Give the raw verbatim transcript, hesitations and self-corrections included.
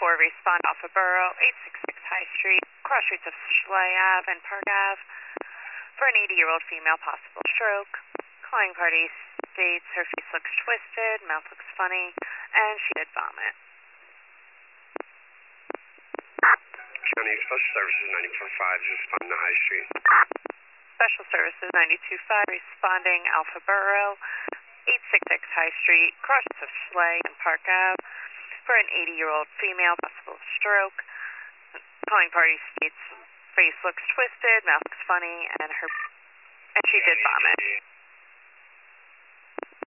four, respond Alpha Borough, eight sixty-six High Street, cross streets of Schley Ave and Park Ave, for an eighty-year-old female, possible stroke. Calling party states her face looks twisted, mouth looks funny, and she did vomit. County Special Services ninety-four five, respond to High Street. Special Services ninety-two five, responding Alpha Borough, eight sixty-six High Street, cross streets of Schley and Park Ave, for an eighty-year-old female, possible stroke. Calling party states face looks twisted, mouth looks funny, and her and she did vomit.